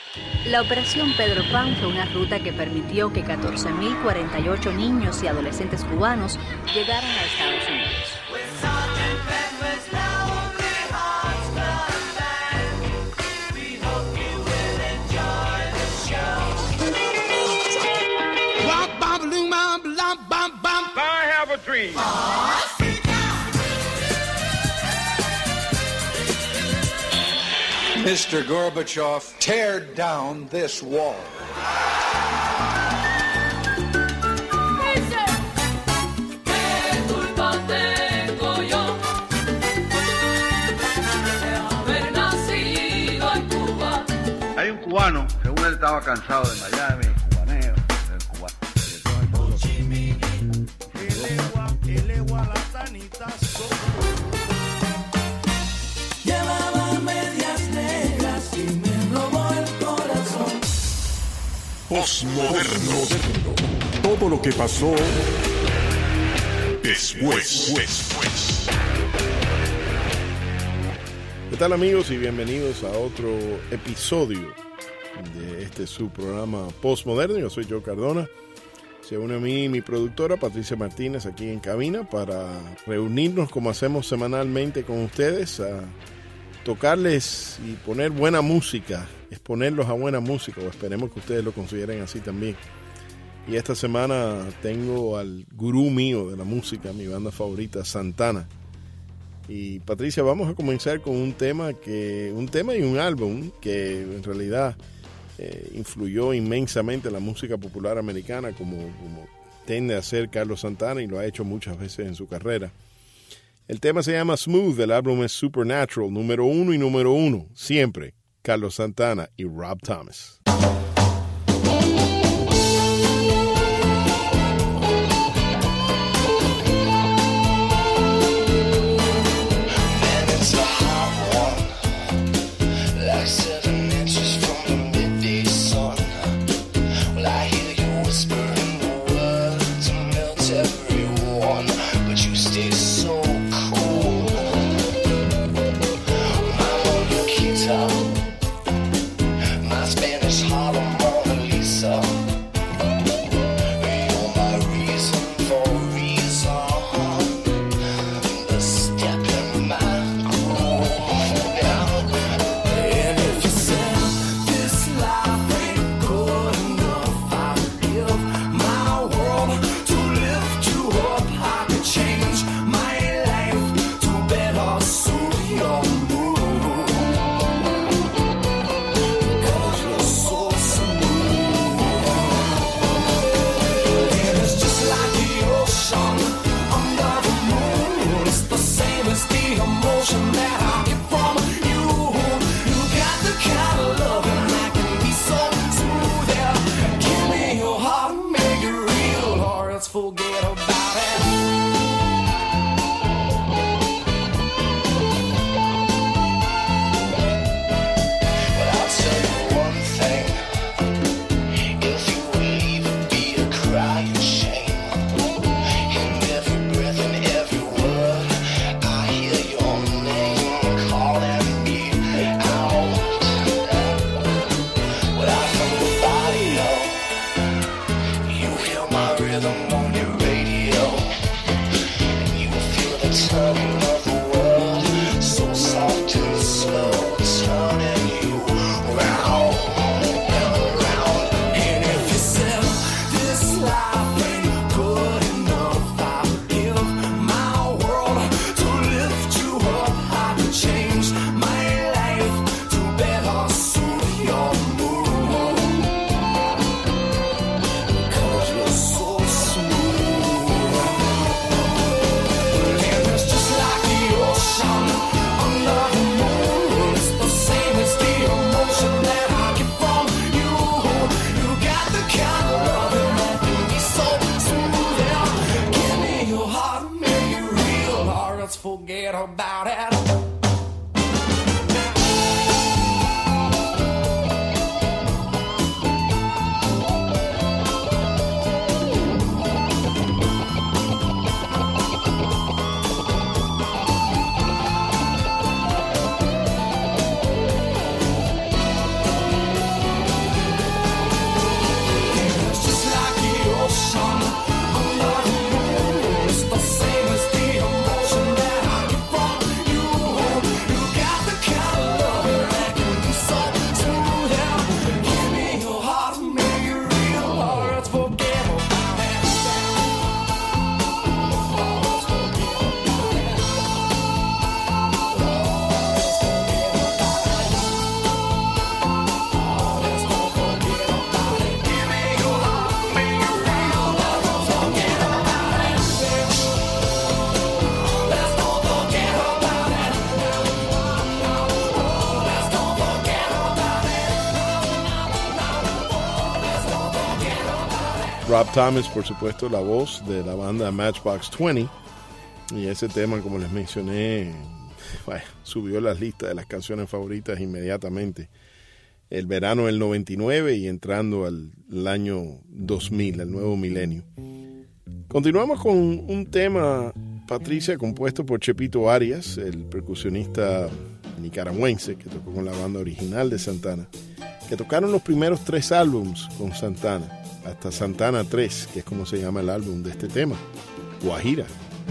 La Operación Pedro Pan fue una ruta que permitió que 14.048 niños y adolescentes cubanos llegaran a Estados Unidos. I have a dream. Mr. Gorbachev, tear down this wall. Hay un cubano, según él estaba cansado de Miami, cubaneo, del cubano. Llevaba medias negras y me robó el corazón. Postmoderno. Todo lo que pasó después. ¿Qué tal, amigos? Y bienvenidos a otro episodio de este su programa Postmoderno. Yo soy Joe Cardona. Se une a mí mi productora Patricia Martínez aquí en cabina para reunirnos como hacemos semanalmente con ustedes a tocarles y poner buena música, exponerlos a buena música, o esperemos que ustedes lo consideren así también. Y esta semana tengo al gurú mío de la música, mi banda favorita, Santana. Y Patricia, vamos a comenzar con un tema y un álbum que en realidad influyó inmensamente en la música popular americana, como tiende a hacer Carlos Santana y lo ha hecho muchas veces en su carrera. El tema se llama Smooth, el álbum es Supernatural, número 1 y número 1, siempre Carlos Santana y Rob Thomas. And if you Rob Thomas, por supuesto, la voz de la banda Matchbox 20. Y ese tema, como les mencioné, subió las listas de las canciones favoritas inmediatamente. El verano del 99 y entrando al año 2000, al nuevo milenio. Continuamos con un tema, Patricia, compuesto por Chepito Arias, el percusionista nicaragüense que tocó con la banda original de Santana, que tocaron los primeros 3 álbums con Santana, hasta Santana 3, que es como se llama el álbum de este tema, Guajira.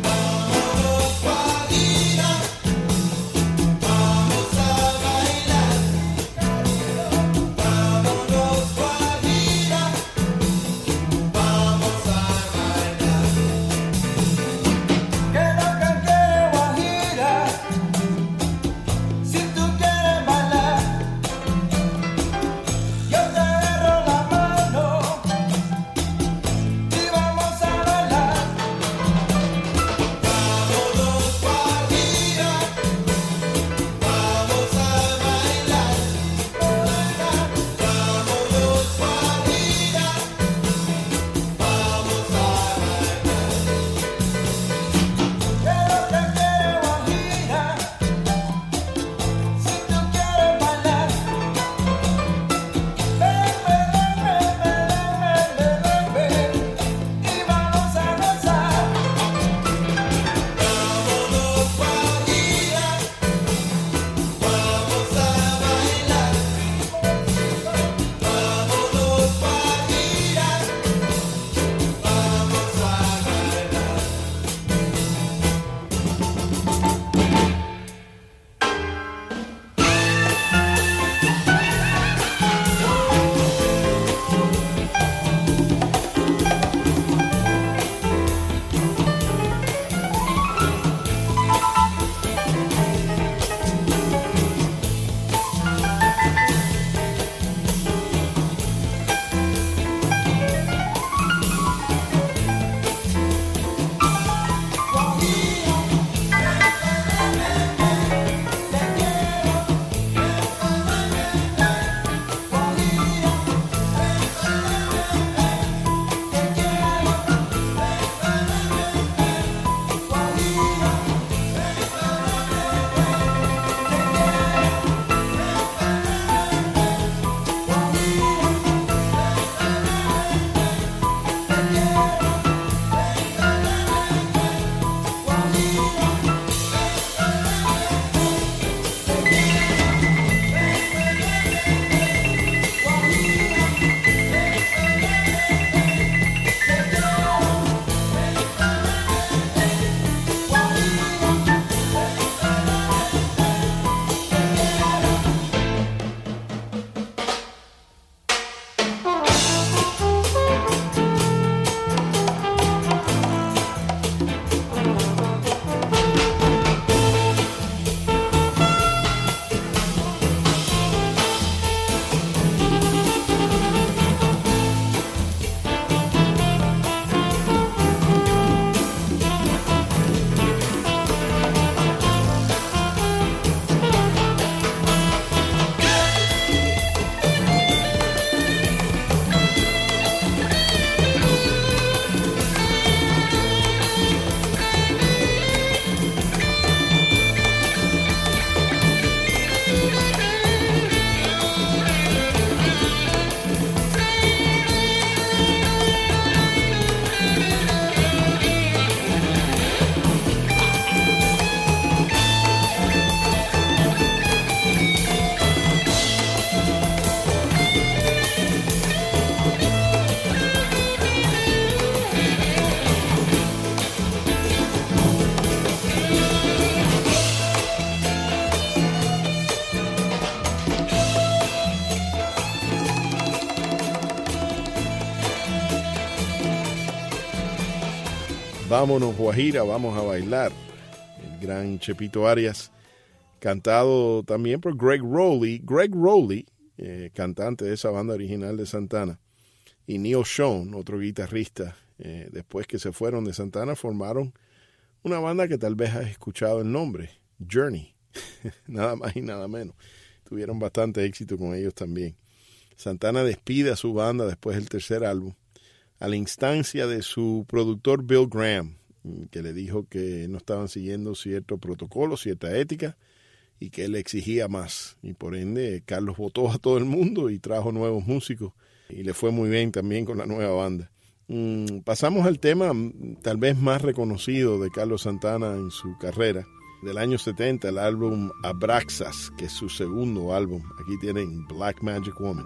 Vámonos Guajira, vamos a bailar. El gran Chepito Arias, cantado también por Greg Rowley. Greg Rowley, cantante de esa banda original de Santana, y Neil Schon, otro guitarrista. Después que se fueron de Santana, formaron una banda que tal vez has escuchado el nombre, Journey. Nada más y nada menos. Tuvieron bastante éxito con ellos también. Santana despide a su banda después del tercer álbum, a la instancia de su productor Bill Graham, que le dijo que no estaban siguiendo cierto protocolo, cierta ética, y que él exigía más. Y por ende, Carlos votó a todo el mundo y trajo nuevos músicos. Y le fue muy bien también con la nueva banda. Pasamos al tema tal vez más reconocido de Carlos Santana en su carrera, del año 70, el álbum Abraxas, que es su segundo álbum. Aquí tienen Black Magic Woman.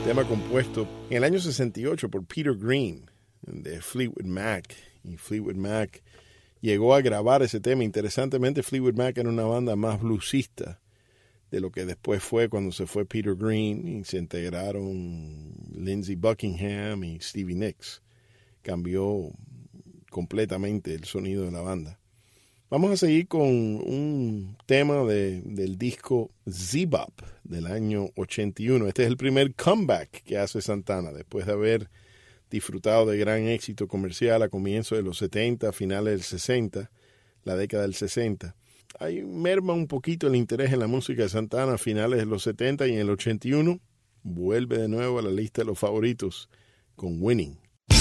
tema compuesto en el año 68 por Peter Green de Fleetwood Mac. Y Fleetwood Mac llegó a grabar ese tema. Interesantemente, Fleetwood Mac era una banda más bluesista de lo que después fue cuando se fue Peter Green y se integraron Lindsey Buckingham y Stevie Nicks. Cambió completamente el sonido de la banda. Vamos a seguir con un tema del disco Zebop del año 81. Este es el primer comeback que hace Santana después de haber disfrutado de gran éxito comercial a comienzos de los 70, finales del 60, la década del 60. Ahí merma un poquito el interés en la música de Santana a finales de los 70 y en el 81 vuelve de nuevo a la lista de los favoritos con Winning.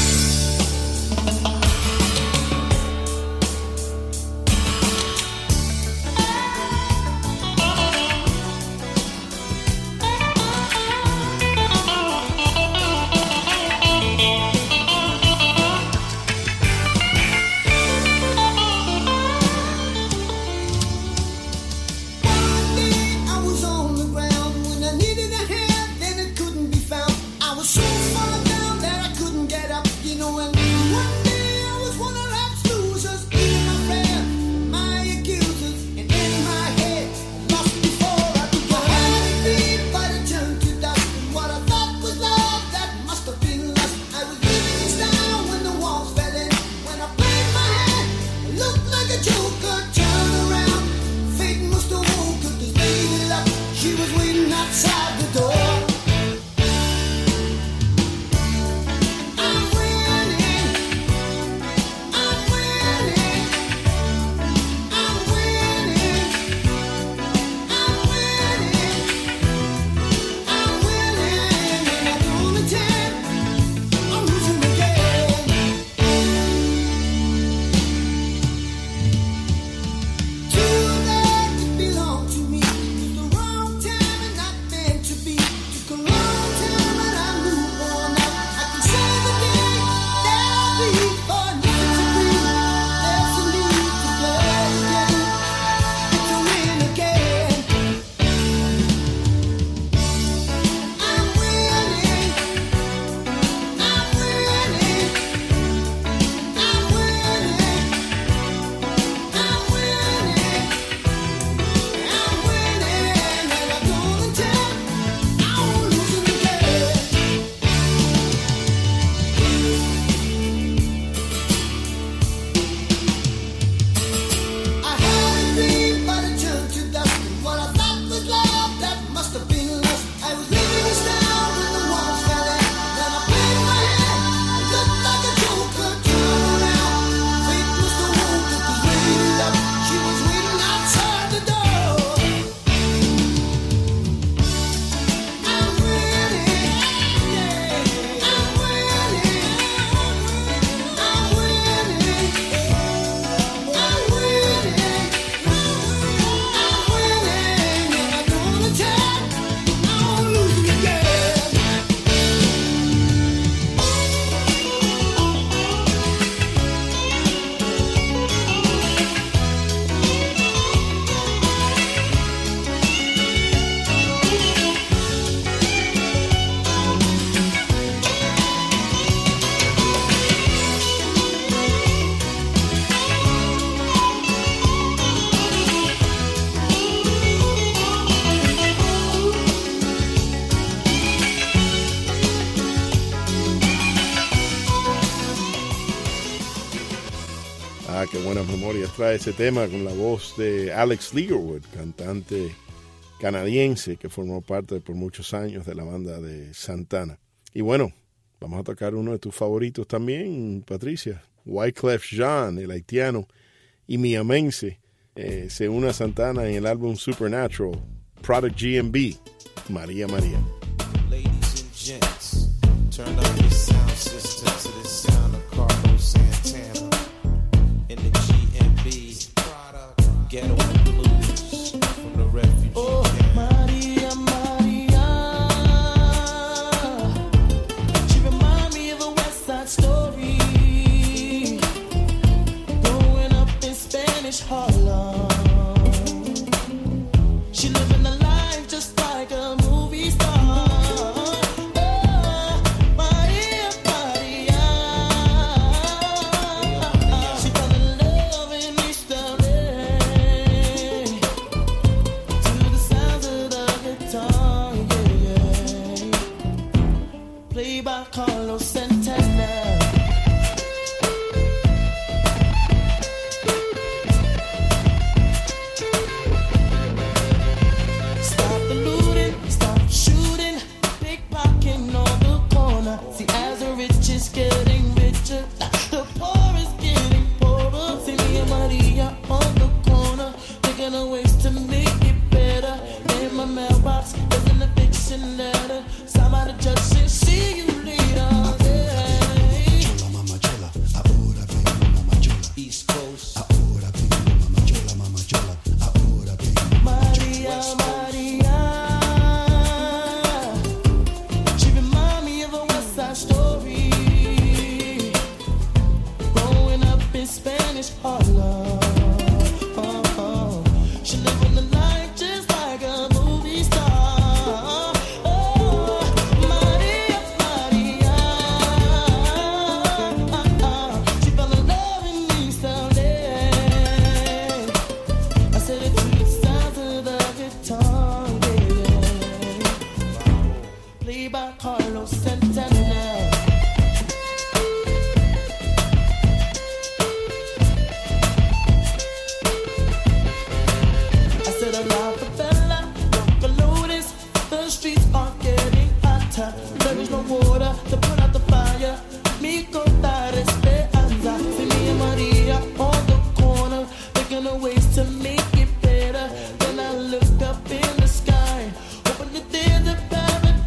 Qué buenas memorias trae ese tema con la voz de Alex Legerwood, cantante canadiense que formó parte por muchos años de la banda de Santana. Y bueno, vamos a tocar uno de tus favoritos también, Patricia. Wyclef Jean, el haitiano y miamense, se une a Santana en el álbum Supernatural, Product GMB, María María. Ladies and gents, turn up your sound system to the sound of Carlos Santana in the GMB Product Ghetto Blues from the refugee camp. Maria, Maria, she remind me of a West Side Story, growing up in Spanish Harlem. She living a life just like a movie star. Oh. Carlos Santana. Stop the looting, stop shooting, pickpocketing on the corner. See, as the rich is getting richer, the poor is getting poorer. See me and Maria on the corner, thinking of ways to make it better. In my mailbox, there's an eviction letter. Somebody just said, see you later. Chola, mama chola, ahora vengo mama chola. East Coast. Ahora vengo mama chola, mama chola. Ahora vengo Maria, Maria. She remind me of a West Side Story. Growing up in Spanish Harlem. She living the life just like a movie star. Oh, Maria, Maria. She fell in love in East LA. I said it to the sounds of the guitar, baby. Played by Carlos Santana. I said a lot of fella, don't notice. The streets are getting hotter. There is no water to put out the fire. Mi contar esperanza. See me and Maria on the corner, thinking of ways to make it better. Then I look up in the sky, hoping that there's a paradise.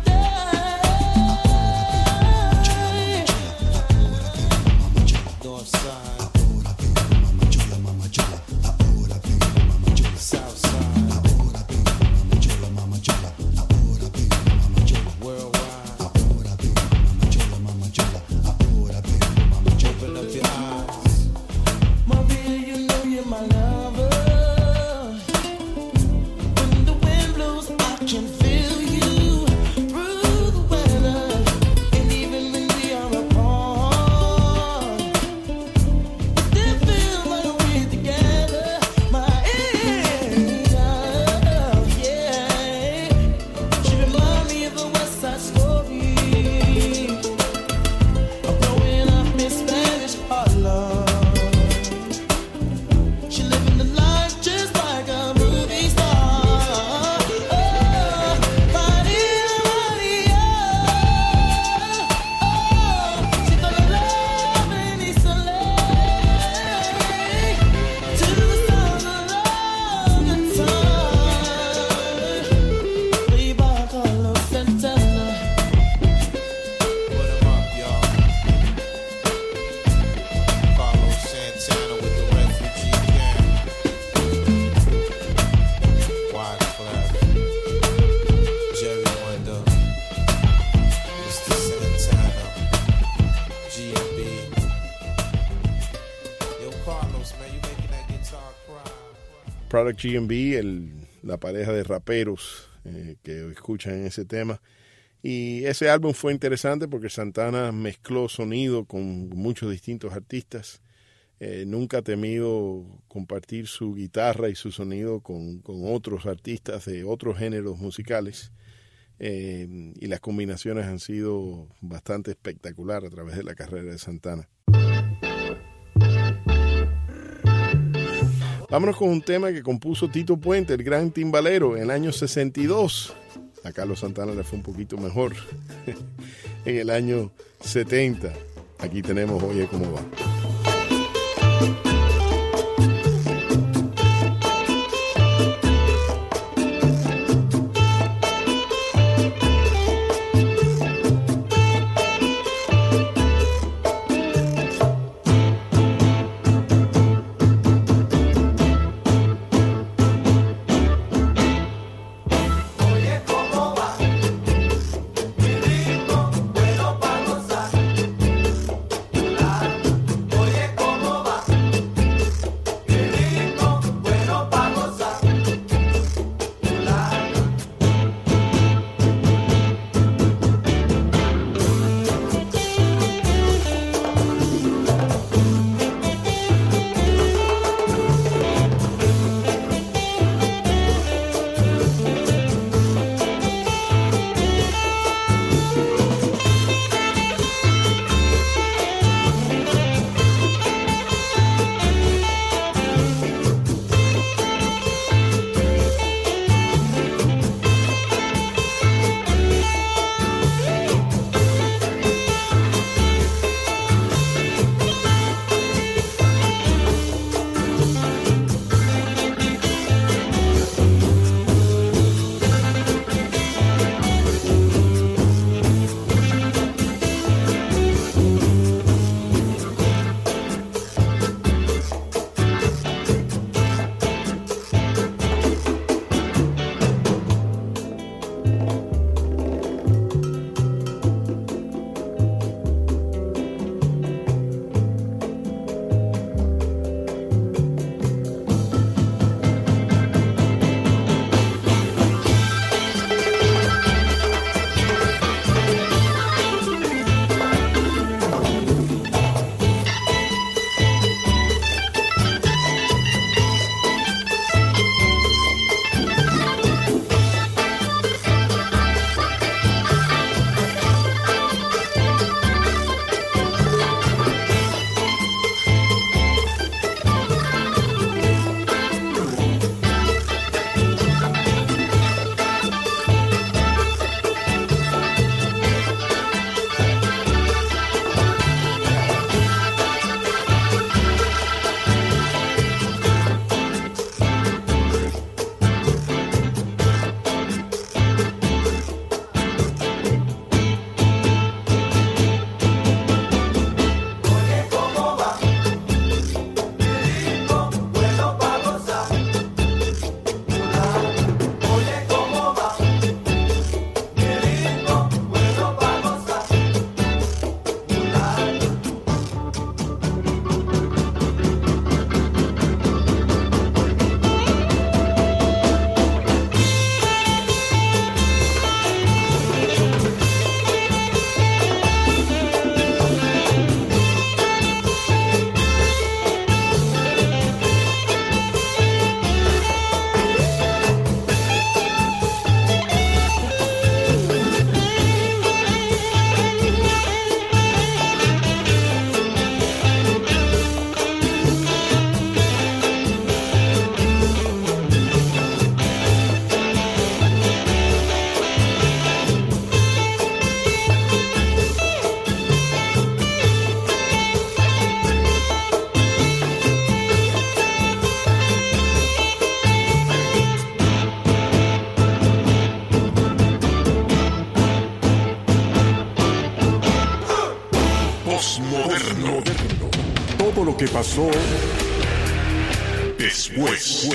North side, ahora vengo mama chola, mama chola. Ahora vengo mama chola. south side, Ahora vengo mama chola, mama chola. Ahora vengo mama chola. worldwide. Ahora vengo mama chola, mama chola. Ahora vengo mama chola. Open up your eyes. Maria, you know you're my lover. When the wind blows, I can feel you through the weather. And even when we are apart, I still feel like we're together. My angel, yeah. She remind me of a West Side Story. I'm growing up in Spanish Harlem. She living the life just like a movie star. Oh, Maria, Maria. Oh, she fell in love in East LA. To the sound of the guitar. Played by Carlos Santana. Put 'em up, y'all. Carlos Santana with the refugee camp. Wyclef, Jerry Wonder, Mr. Santana, GMB. Yo, Carlos, man, you making that guitar cry. Product GMB, la pareja de raperos que escuchan ese tema. Y ese álbum fue interesante porque Santana mezcló sonido con muchos distintos artistas. Nunca ha temido compartir su guitarra y su sonido con otros artistas de otros géneros musicales. Y las combinaciones han sido bastante espectaculares a través de la carrera de Santana. Vámonos con un tema que compuso Tito Puente, el gran timbalero, en el año 62. A Carlos Santana le fue un poquito mejor en el año 70. Aquí tenemos Oye Cómo Va. Oye, cómo va, Postmoderno. Todo lo que pasó después.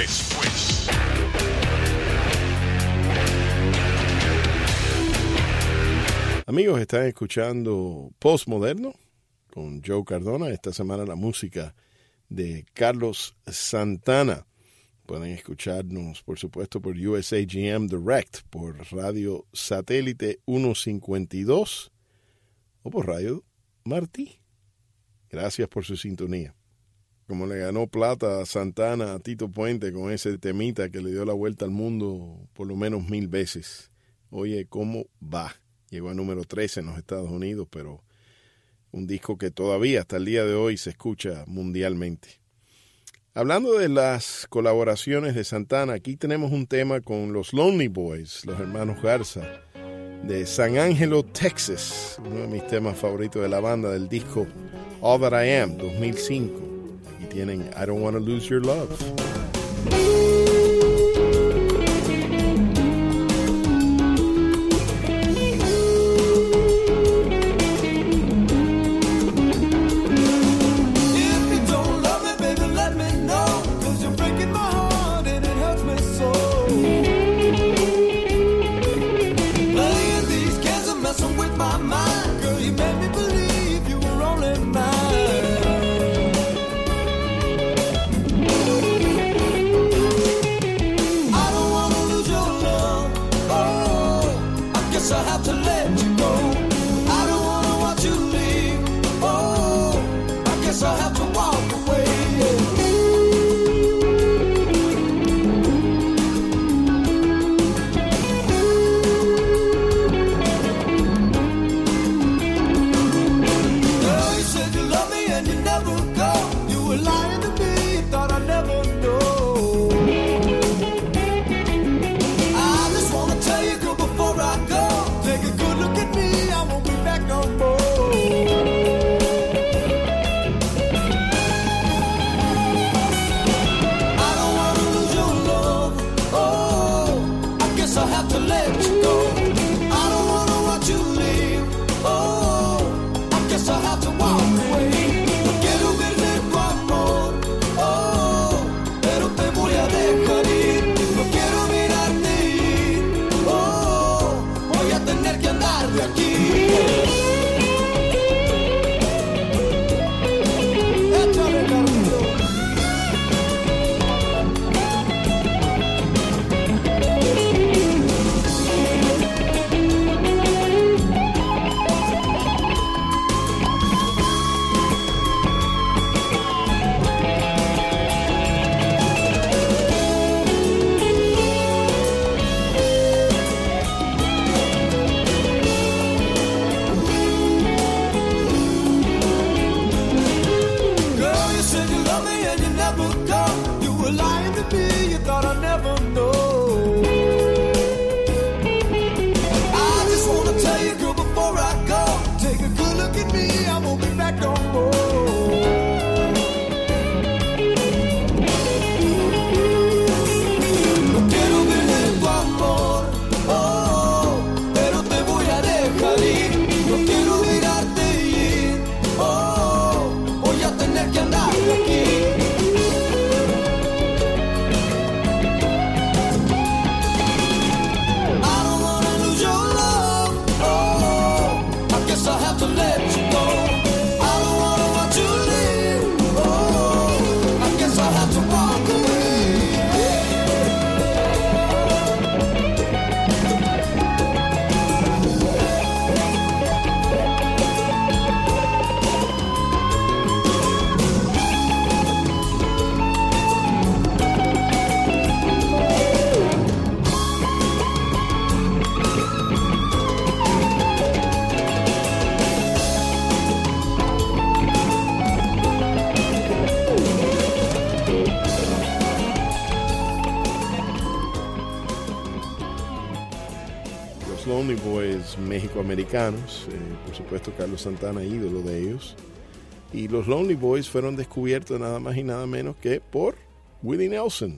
Amigos, están escuchando Postmoderno con Joe Cardona. Esta semana la música de Carlos Santana. Pueden escucharnos, por supuesto, por USAGM Direct, por Radio Satélite 152 o por Radio Martí. Gracias por su sintonía. Como le ganó plata a Santana a Tito Puente con ese temita que le dio la vuelta al mundo por lo menos 1000 veces. Oye, ¿cómo va? Llegó a número 13 en los Estados Unidos, pero un disco que todavía hasta el día de hoy se escucha mundialmente. Hablando de las colaboraciones de Santana, aquí tenemos un tema con los Lonely Boys, los hermanos Garza, de San Angelo, Texas, uno de mis temas favoritos de la banda, del disco All That I Am, 2005. Aquí tienen I Don't Wanna Lose Your Love. Lonely Boys mexicoamericanos, por supuesto Carlos Santana, ídolo de ellos, y los Lonely Boys fueron descubiertos nada más y nada menos que por Willie Nelson,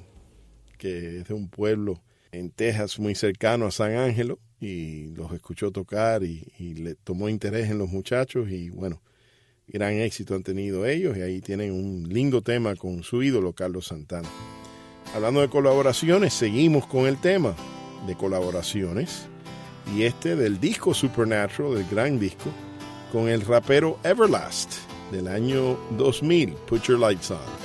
que es de un pueblo en Texas muy cercano a San Angelo, y los escuchó tocar y le tomó interés en los muchachos, y bueno, gran éxito han tenido ellos y ahí tienen un lindo tema con su ídolo Carlos Santana. Hablando de colaboraciones, seguimos con el tema de colaboraciones y del disco Supernatural, del gran disco, con el rapero Everlast del año 2000, Put Your Lights On.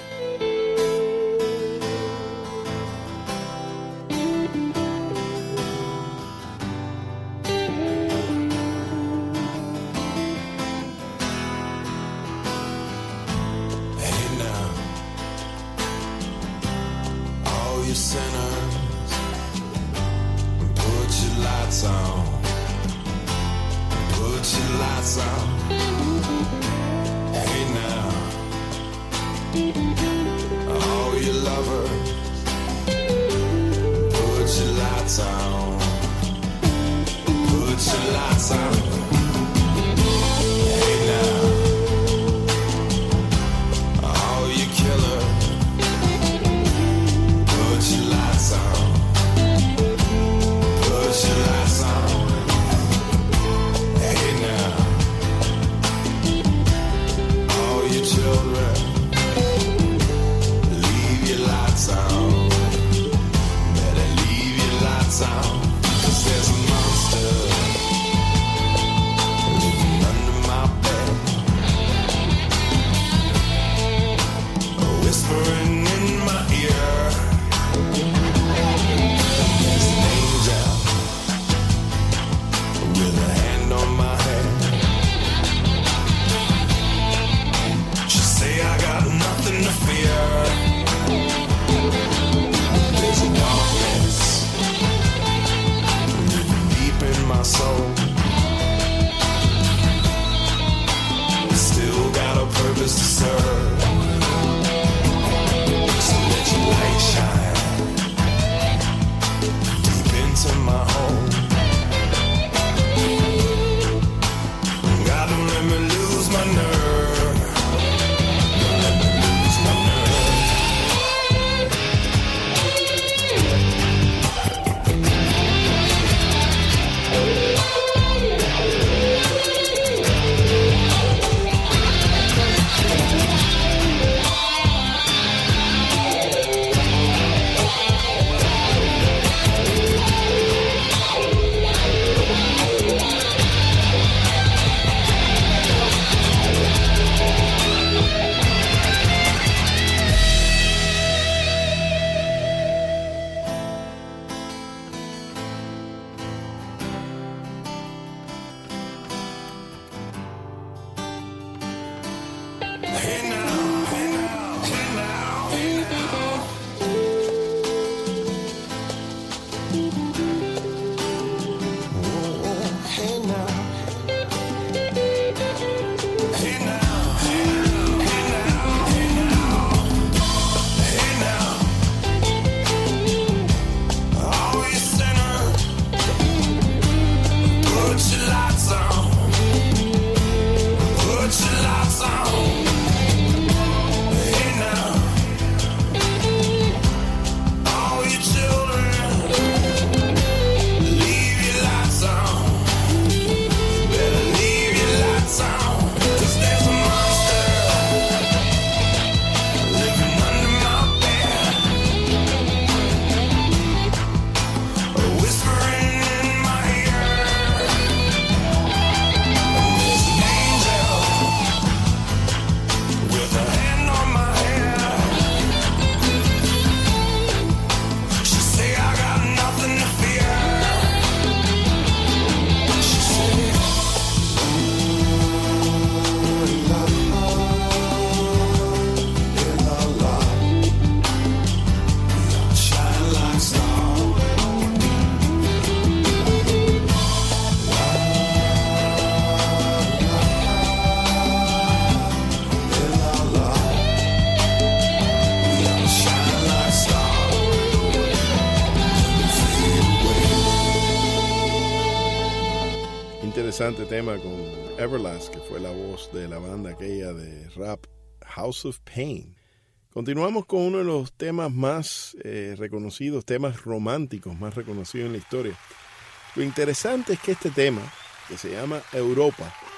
Interesante tema con Everlast, que fue la voz de la banda aquella de rap House of Pain. Continuamos con uno de los temas más reconocidos, temas románticos más reconocidos en la historia. Lo interesante es que este tema, que se llama Europa,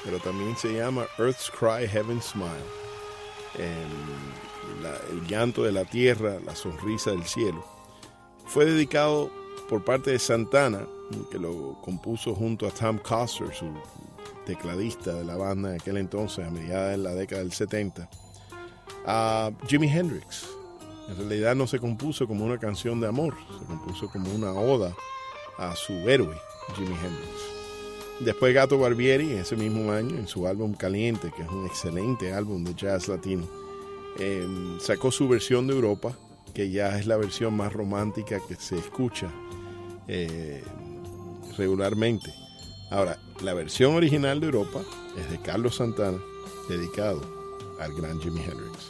pero también se llama Earth's Cry, Heaven's Smile. El llanto de la tierra, la sonrisa del cielo. Fue dedicado por parte de Santana, que lo compuso junto a Tom Coster, su tecladista de la banda en aquel entonces, a mediados de la década del 70, a Jimi Hendrix. En realidad no se compuso como una canción de amor, se compuso como una oda a su héroe, Jimi Hendrix. Después Gato Barbieri, en ese mismo año, en su álbum Caliente, que es un excelente álbum de jazz latino, sacó su versión de Europa, que ya es la versión más romántica que se escucha regularmente. Ahora, la versión original de Europa es de Carlos Santana, dedicado al gran Jimi Hendrix.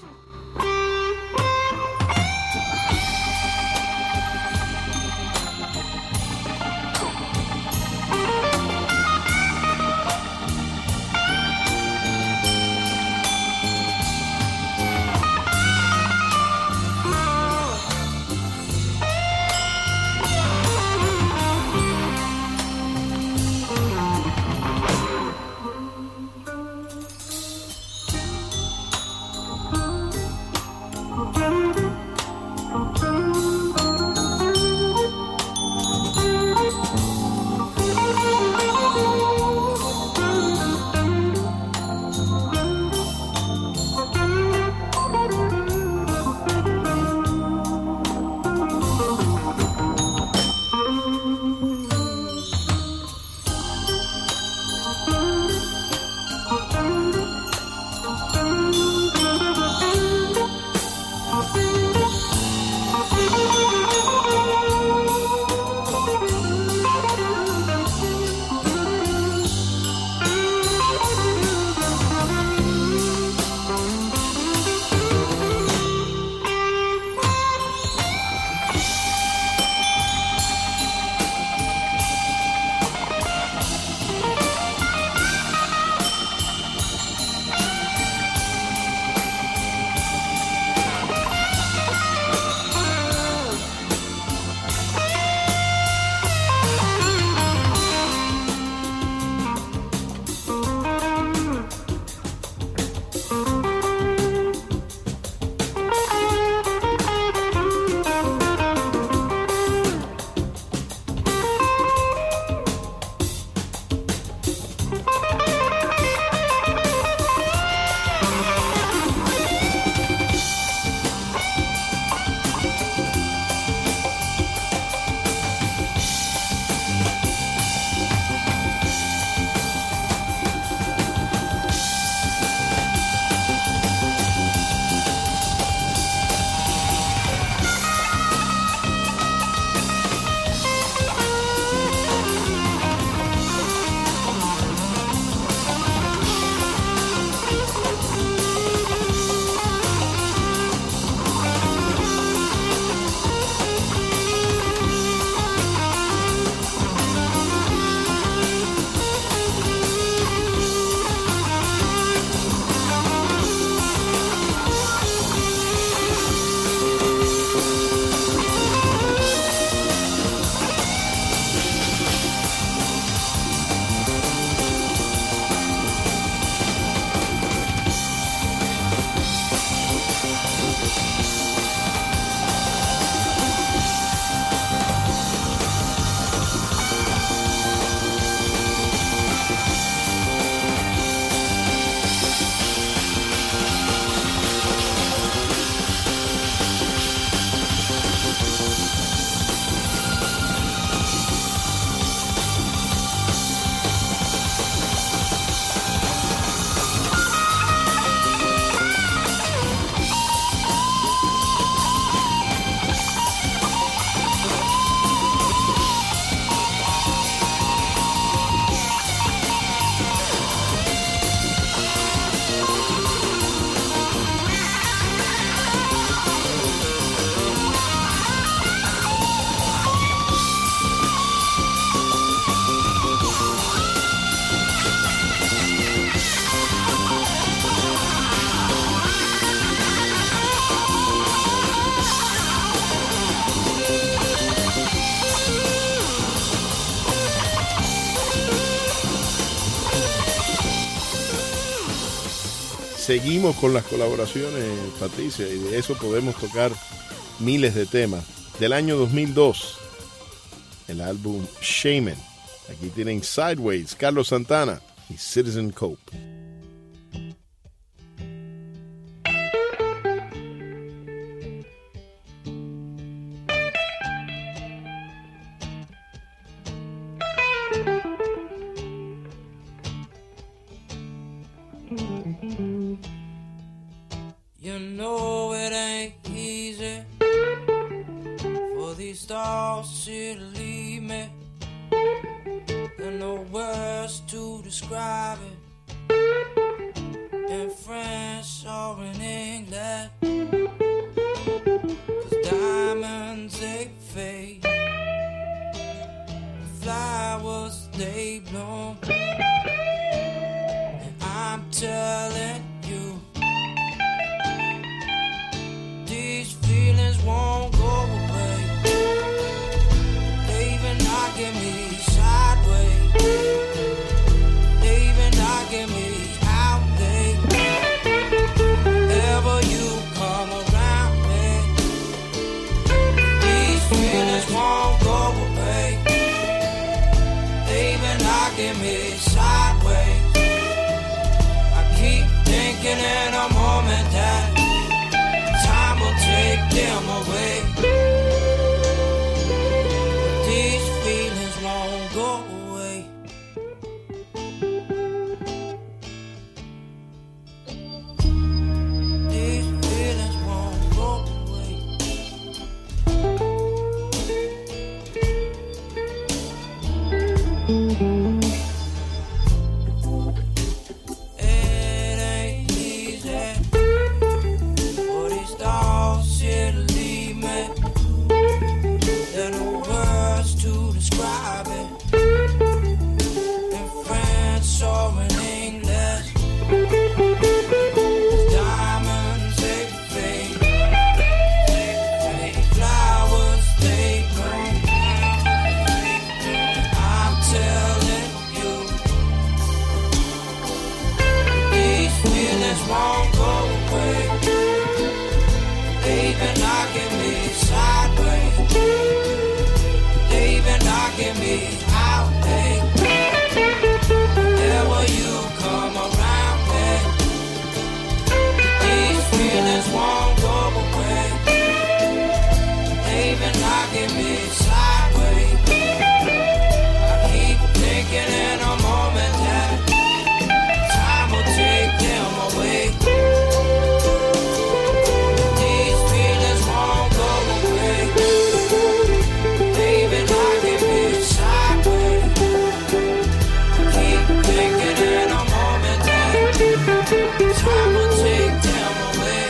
seguimos con las colaboraciones, Patricia, y de eso podemos tocar miles de temas. Del año 2002, el álbum Shaman. Aquí tienen Sideways, Carlos Santana y Citizen Cope. You know it ain't easy for these stars to leave me. There are no words to describe it in French or in English. 'Cause diamonds they fade, flowers they bloom, and I'm telling you, these feelings won't go away. They even knocking me sideways. They even knocking me out there. Whenever you come around me, these feelings won't go away. They even knocking me sideways. I keep thinking in a moment that time will take them away. These feelings won't go away. These feelings won't go away. It ain't easy for these stars here to leave me. There are no words to describe it in French or in English. Diamonds they fade, flowers they bloom. I'm telling you, these feelings won't go away. They've been knocking me sideways. They've been knocking me out there. Whenever you come around me, these feelings won't go away. They've been knocking me sideways. I keep thinking in a moment that time will take them away. These feelings won't go away. They've been knocking me sideways. Keep thinking in a moment that time will take them away.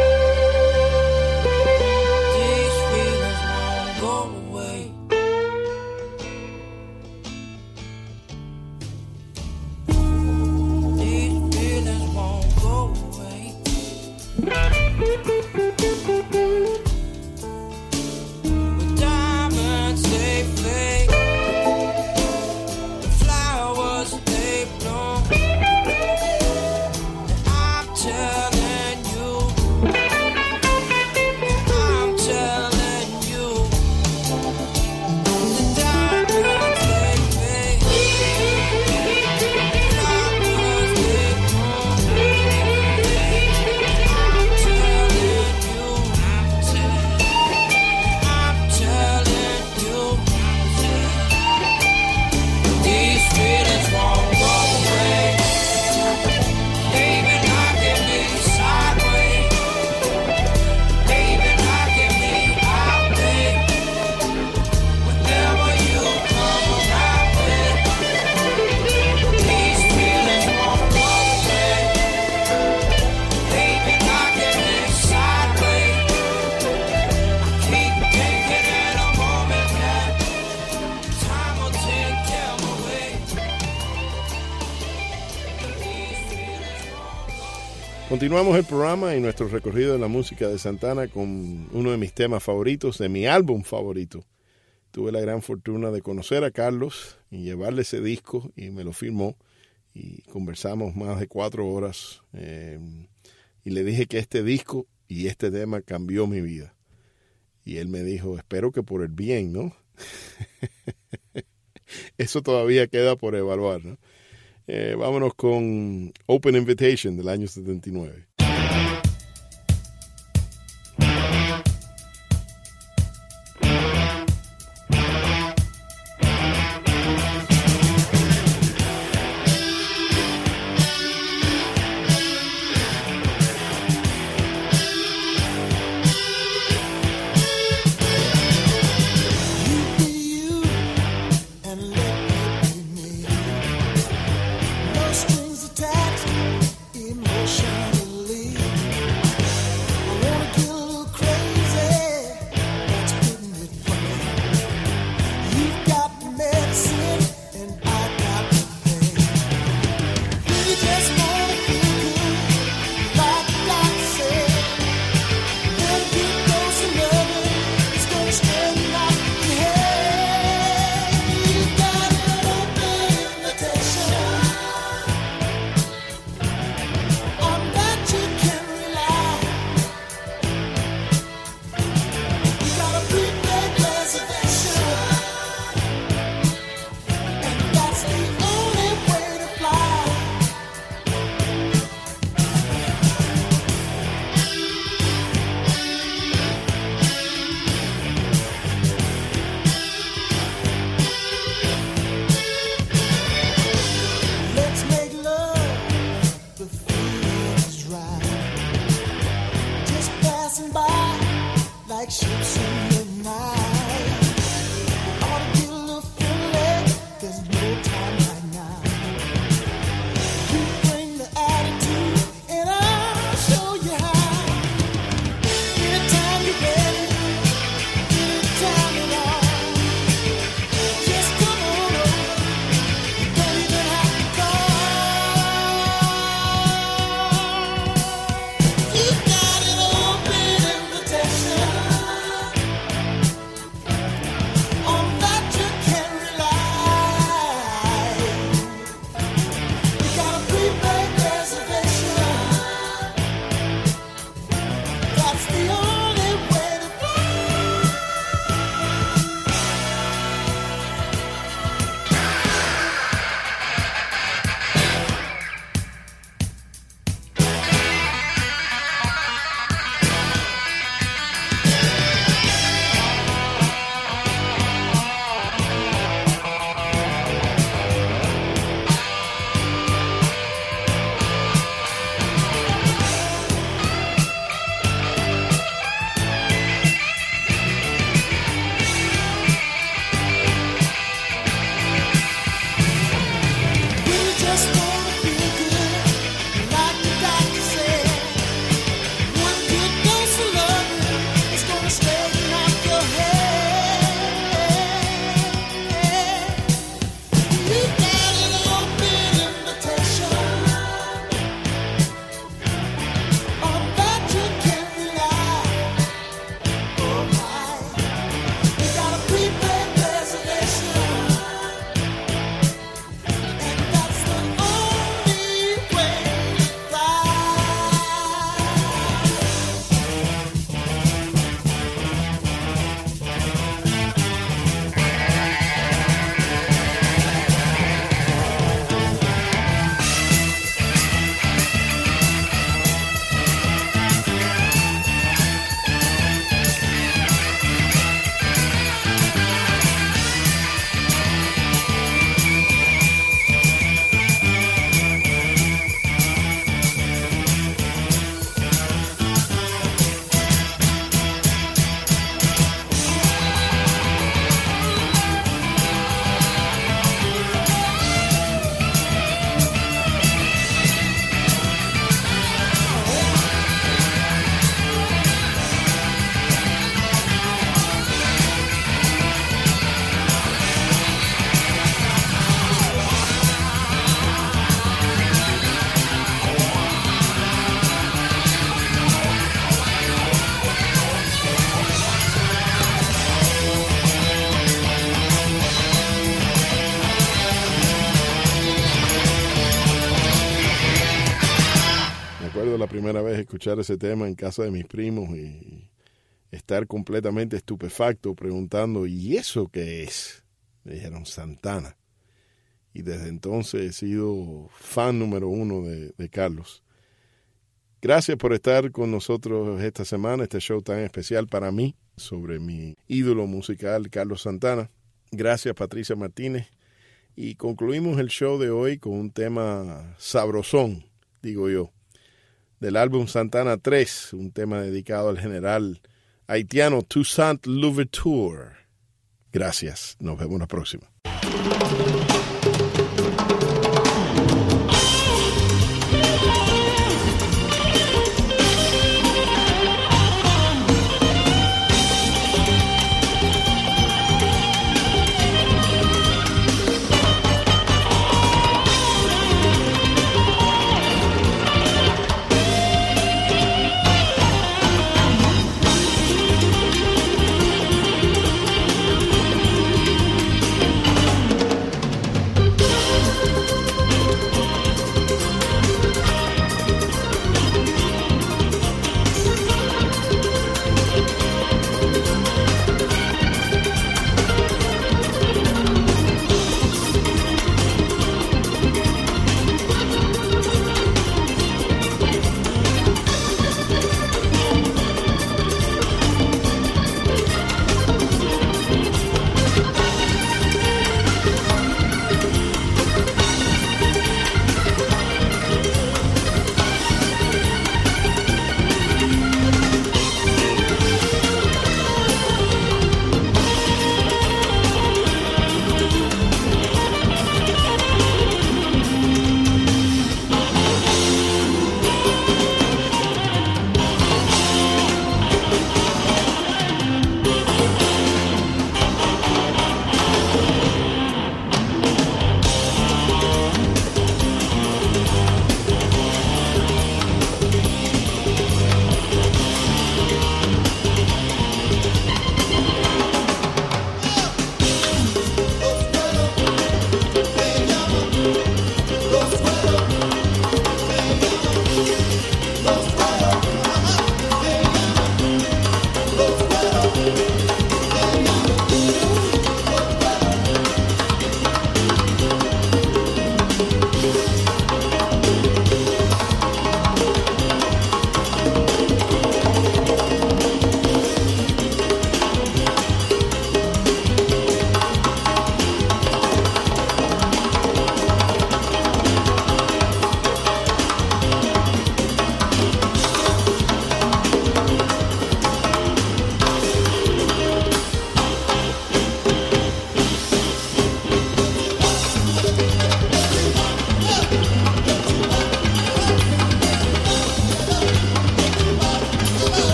These feelings won't go away. These feelings won't go away. With diamonds they fade, the flowers they bloom. And I'm telling you, I'm telling you, the diamonds they fade, flowers they bloom. I'm telling you, I'm telling you, these feelings won't go away. They've been knocking me sideways. They've been knocking me out there. Whenever you come around me, these feelings won't go away. They've been knocking me sideways. I keep thinking in a moment that time will take them away. These feelings won't go away. Continuamos el programa y nuestro recorrido de la música de Santana con uno de mis temas favoritos, de mi álbum favorito. Tuve la gran fortuna de conocer a Carlos y llevarle ese disco y me lo firmó. y conversamos más de 4 horas y le dije que este disco y este tema cambió mi vida. Y él me dijo, espero que por el bien, ¿no? Eso todavía queda por evaluar, ¿no? Vámonos con Open Invitation del año 79. Emotionally recuerdo la primera vez escuchar ese tema en casa de mis primos y estar completamente estupefacto preguntando, ¿y eso qué es? Me dijeron Santana. Y desde entonces he sido fan número 1 de Carlos. Gracias por estar con nosotros esta semana, este show tan especial para mí sobre mi ídolo musical, Carlos Santana. Gracias, Patricia Martínez. Y concluimos el show de hoy con un tema sabrosón, digo yo, del álbum Santana 3, un tema dedicado al general haitiano Toussaint Louverture. Gracias, nos vemos la próxima.